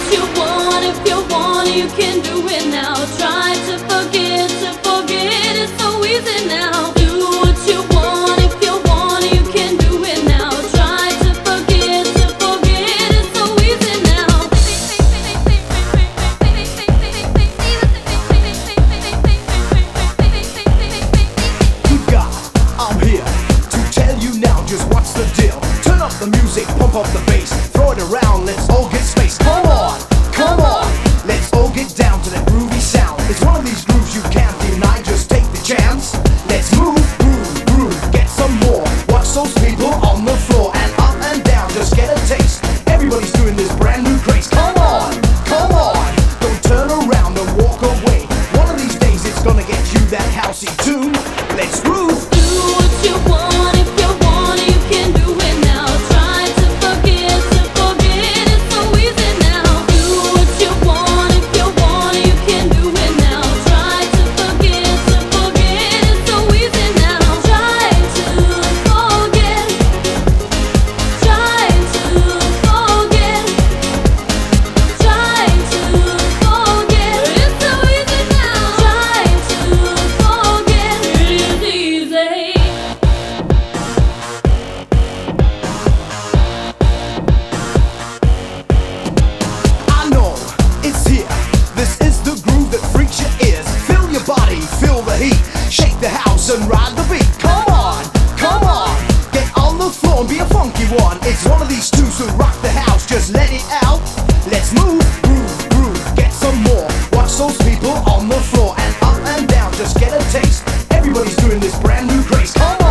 you want. If you want, you can do it now. Try to forget it's so easy now. Do what you want. If you want, you can do it now. Try to forget it's so easy now. I'm here to tell you now just what's the deal. Turn up the music, pump up the bass, throw it around, let's all get space. Come on, let's all get down to that groovy sound. It's one of these grooves you can't deny, just take the chance. Let's move, get some more. Watch those people on the floor and up and down, just get a taste. Everybody's doing this brand new craze. Come on, don't turn around and walk away. One of these days it's gonna get you that housey tune. Let's groove. Do what you want. If you want, you can do it now. Try to forget it's so easy now. Do what you want. If you want, you can do it now. Try to forget it's so easy now. Try to forget. Try to forget. Try to forget. It's so easy now. Try to forget. It is easy. I know it's here. This is the groove that freaks your ears. Feel your body, feel the heat. Shake the house and ride the beat. Come on, get on the floor and be a funky one. It's one of these tunes that rock the house. Just let it out. Let's move, groove, get some more. Watch those people on the floor and up and down. Just get a taste. Everybody's doing this brand new craze. Come on.